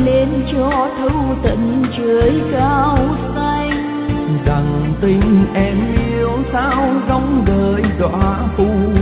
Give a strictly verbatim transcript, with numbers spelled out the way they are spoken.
lên cho thấu tận trời cao xanh. Rằng tình em yêu sao rong đời đọa phù